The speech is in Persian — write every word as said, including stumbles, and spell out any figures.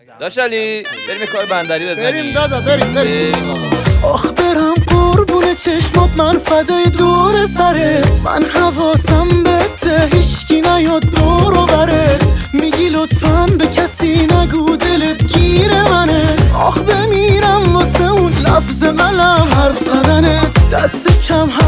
داش علی بریم کار بندری بزنیم. بریم دادا بریم بریم, بریم آخ برم قربون چشمات من فدای دور سرت من حواسم بهته هیشکی نیاد دور و برت میگی لطفاً به کسی نگو دلت گیر منه آخ بمیرم واسه اون لفظ ملم حرف زدنت دست کم